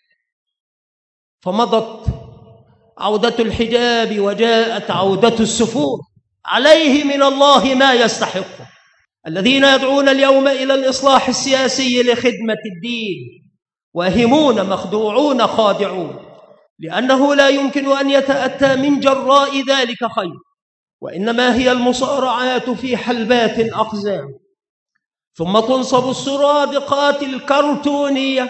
فمضت عودة الحجاب وجاءت عودة السفور. عليه من الله ما يستحق. الذين يدعون اليوم إلى الإصلاح السياسي لخدمة الدين واهمون مخدوعون خادعون. لأنه لا يمكن أن يتأتى من جراء ذلك خير، وإنما هي المصارعات في حلبات أقزام، ثم تنصب السرادقات الكرتونية،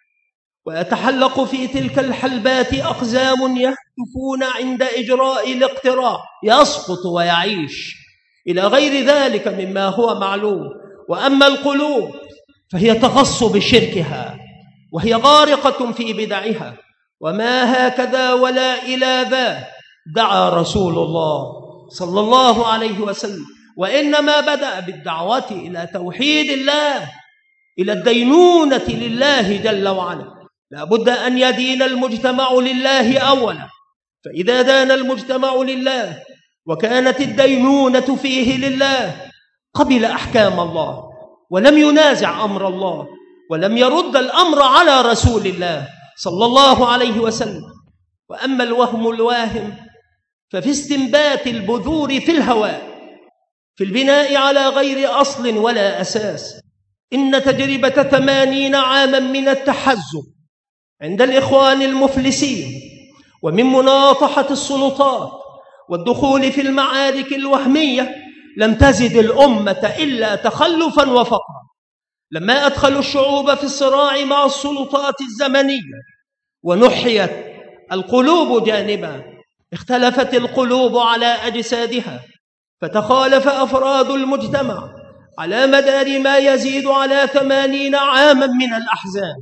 ويتحلق في تلك الحلبات أقزام يهتفون عند إجراء الاقتراع، يسقط ويعيش، إلى غير ذلك مما هو معلوم. وأما القلوب فهي تغص بشركها، وهي غارقة في بدعها، وما هكذا ولا إلى ذا دعا رسول الله صلى الله عليه وسلم، وإنما بدأ بالدعوة إلى توحيد الله، إلى الدينونة لله جل وعلا. لا بد أن يدين المجتمع لله أولا، فإذا دان المجتمع لله وكانت الدينونة فيه لله قبل أحكام الله، ولم ينازع أمر الله، ولم يرد الأمر على رسول الله صلى الله عليه وسلم. وأما الوهم الواهم ففي استنبات البذور في الهواء، في البناء على غير أصل ولا أساس. إن تجربة 80 عاما من التحزب عند الإخوان المفلسين، ومن مناطحة السلطات والدخول في المعارك الوهمية، لم تزد الأمة إلا تخلفا وفقرا. لما أدخلوا الشعوب في الصراع مع السلطات الزمنية ونحيت القلوب جانبا، اختلفت القلوب على أجسادها، فتخالف أفراد المجتمع على مدار ما يزيد على 80 عاما من الأحزان.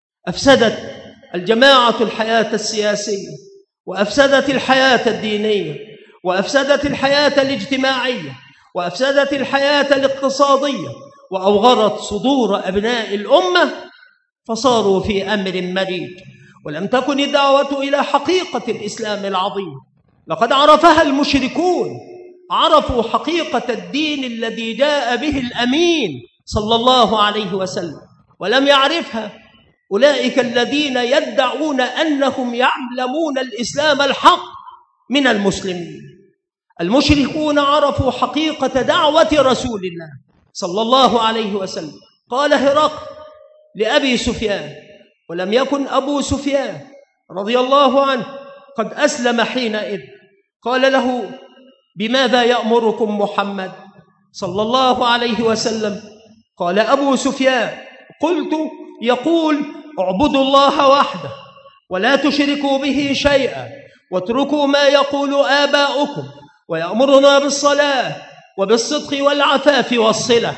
أفسدت الجماعة الحياة السياسية، وأفسدت الحياة الدينية، وأفسدت الحياة الاجتماعية، وأفسدت الحياة الاقتصادية، وأوغرت صدور أبناء الأمة، فصاروا في أمر مريج. ولم تكن الدعوة إلى حقيقة الإسلام العظيم، لقد عرفها المشركون، عرفوا حقيقة الدين الذي جاء به الأمين صلى الله عليه وسلم، ولم يعرفها أولئك الذين يدعون أنهم يعلمون الإسلام الحق من المسلمين. المشركون عرفوا حقيقة دعوة رسول الله صلى الله عليه وسلم. قال هرقل لأبي سفيان، ولم يكن أبو سفيان رضي الله عنه قد أسلم حينئذ، قال له: بماذا يأمركم محمد صلى الله عليه وسلم؟ قال أبو سفيان: قلت: يقول اعبدوا الله وحده ولا تشركوا به شيئا واتركوا ما يقول آباؤكم، ويأمرنا بالصلاة وبالصدق والعفاف والصلة.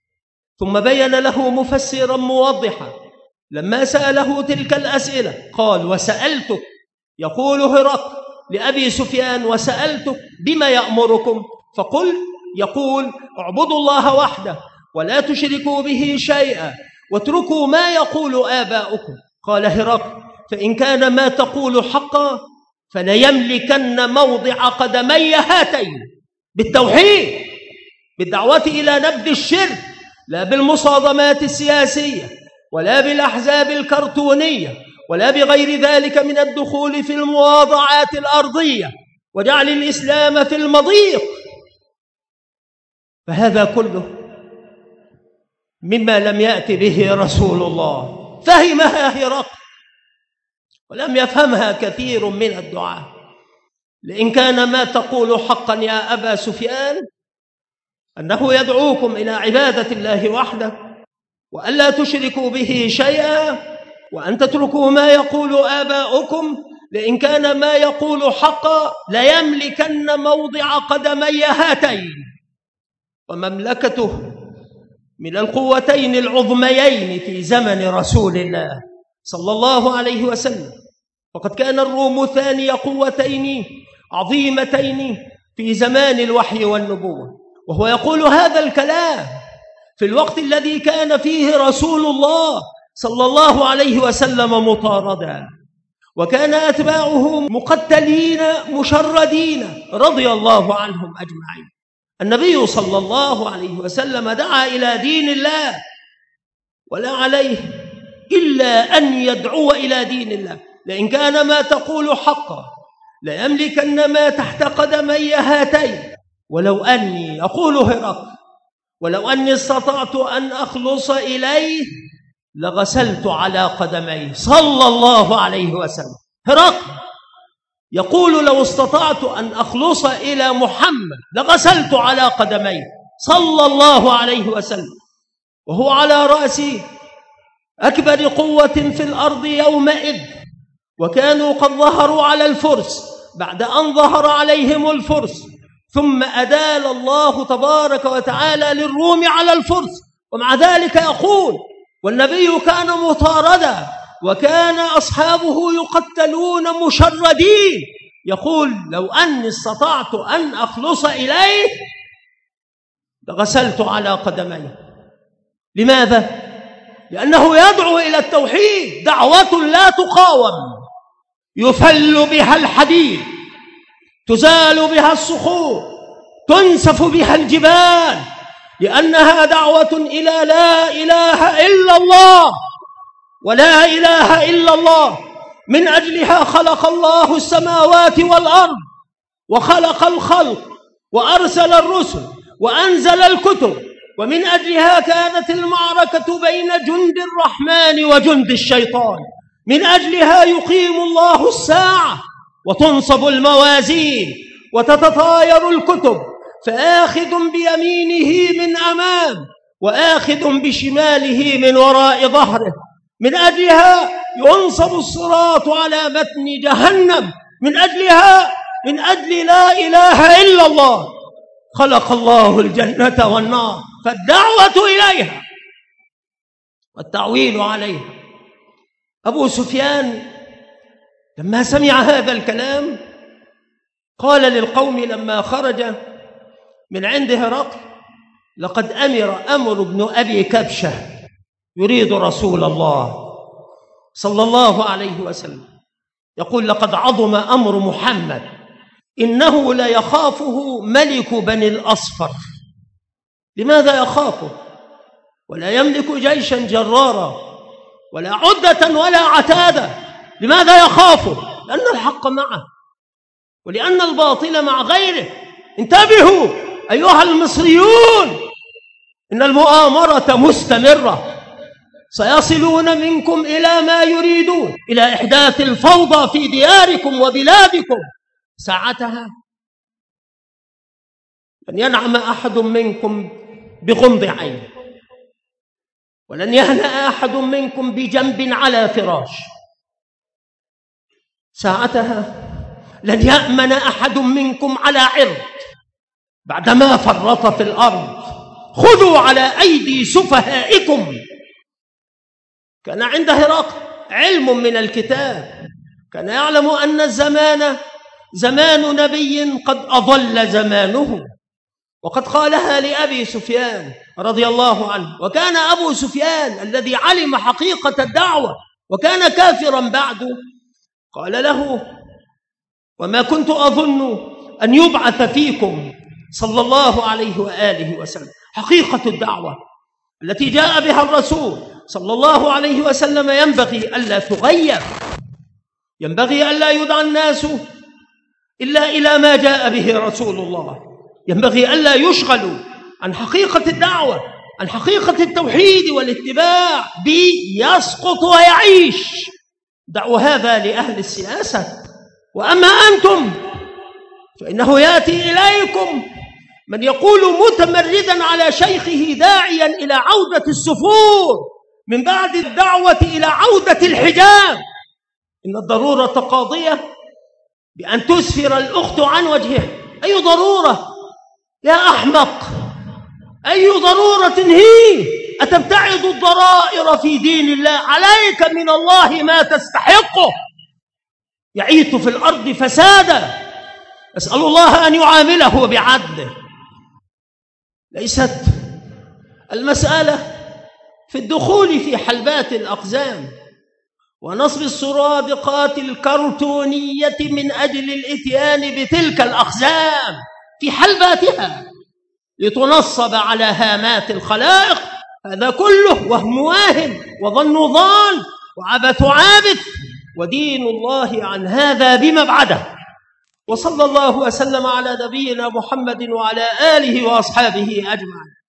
ثم بين له مفسرا موضحا لما سأله تلك الأسئلة، قال: وسألتك، يقول هرقل لأبي سفيان: وسألتك بما يأمركم؟ فقل: يقول اعبدوا الله وحده ولا تشركوا به شيئا واتركوا ما يقول آباؤكم. قال هرقل: فإن كان ما تقول حقا فليملكن موضع قدمي هاتين، بالتوحيد، بالدعوة إلى نبذ الشرك، لا بالمصادمات السياسية، ولا بالأحزاب الكرتونية، ولا بغير ذلك من الدخول في المواضعات الأرضية وجعل الإسلام في المضيق. فهذا كله مما لم يأتي به رسول الله، فهمها هرقل ولم يفهمها كثير من الدعاة. لئن كان ما تقول حقا يا أبا سفيان أنه يدعوكم إلى عبادة الله وحده وألا تشركوا به شيئا وأن تتركوا ما يقول آباؤكم، لئن كان ما يقول حقا ليملكن موضع قدمي هاتين. ومملكته من القوتين العظميين في زمن رسول الله صلى الله عليه وسلم، وقد كان الروم ثاني قوتين عظيمتين في زمان الوحي والنبوة، وهو يقول هذا الكلام في الوقت الذي كان فيه رسول الله صلى الله عليه وسلم مطاردا، وكان أتباعه مقتلين مشردين رضي الله عنهم أجمعين. النبي صلى الله عليه وسلم دعا إلى دين الله، ولا عليه إلا أن يدعو إلى دين الله. لئن كان ما تقول حقا ليملكن ما تحت قدمي هاتين. ولو أني، يقول هرقل، ولو أني استطعت أن أخلص إليه لغسلت على قدميه صلى الله عليه وسلم. هرقل يقول: لو استطعت أن أخلص إلى محمد لغسلت على قدميه صلى الله عليه وسلم، وهو على رأس أكبر قوة في الأرض يومئذ، وكانوا قد ظهروا على الفرس بعد أن ظهر عليهم الفرس، ثم أدال الله تبارك وتعالى للروم على الفرس، ومع ذلك يقول: والنبي كان مطاردا وكان أصحابه يقتلون مشردين، يقول: لو أني استطعت أن أخلص إليه لغسلت على قدميه. لماذا؟ لأنه يدعو إلى التوحيد، دعوة لا تقاوم، يفل بها الحديد، تزال بها الصخور، تنسف بها الجبال، لأنها دعوة إلى لا إله إلا الله، ولا إله إلا الله من أجلها خلق الله السماوات والأرض، وخلق الخلق، وأرسل الرسل، وأنزل الكتب، ومن أجلها كانت المعركة بين جند الرحمن وجند الشيطان، من أجلها يقيم الله الساعة وتنصب الموازين وتتطاير الكتب، فآخذ بيمينه من أمام وآخذ بشماله من وراء ظهره، من أجلها ينصب الصراط على متن جهنم، من أجلها، من أجل لا إله إلا الله خلق الله الجنة والنار، فالدعوة إليها والتعويل عليها. أبو سفيان لما سمع هذا الكلام قال للقوم لما خرج من عند هرقل: لقد أمر بن أبي كبشة يريد رسول الله صلى الله عليه وسلم، يقول: لقد عظم أمر محمد، إنه لا يخافه ملك بني الأصفر. لماذا يخافه؟ ولا يملك جيشا جرارا ولا عدة ولا عتادة. لماذا يخافه؟ لأن الحق معه ولأن الباطل مع غيره. انتبهوا أيها المصريون، إن المؤامرة مستمرة، سيصلون منكم إلى ما يريدون، إلى إحداث الفوضى في دياركم وبلادكم. ساعتها لن ينعم أحد منكم بغمض عين، ولن يهنأ أحد منكم بجنب على فراش. ساعتها لن يأمن أحد منكم على عرض بعدما فرط في الأرض. خذوا على أيدي سفهائكم. كان عند هرقل علم من الكتاب، كان يعلم أن الزمان زمان نبي قد أضل زمانه، وقد قالها لأبي سفيان رضي الله عنه. وكان أبو سفيان الذي علم حقيقة الدعوة وكان كافرا بعد قال له: وما كنت أظن أن يبعث فيكم صلى الله عليه وآله وسلم. حقيقة الدعوة التي جاء بها الرسول صلى الله عليه وسلم ينبغي ألا تغير، ينبغي ألا يدعى الناس إلا إلى ما جاء به رسول الله، ينبغي ألا يشغلوا عن حقيقة الدعوة، عن حقيقة التوحيد والاتباع بيسقط ويعيش. دعوا هذا لأهل السياسة. وأما أنتم فإنه يأتي إليكم من يقول متمردا على شيخه داعيا إلى عودة السفور من بعد الدعوة إلى عودة الحجاب: إن الضرورة قاضية بأن تسفر الأخت عن وجهها. أي ضرورة يا أحمق؟ أي ضرورة هي؟ أتبتعد الضرائر في دين الله؟ عليك من الله ما تستحقه. يعيث في الأرض فسادا، أسأل الله أن يعامله بعدله. ليست المسألة في الدخول في حلبات الأقزام ونصب السرادقات الكرتونية من أجل الإتيان بتلك الأقزام في حلباتها لتنصب على هامات الخلائق. هذا كله وهم واهم وظن ظان وعبث عابث، ودين الله عن هذا بمبعده. وصلى الله وسلم على نبينا محمد وعلى آله وأصحابه أجمعين.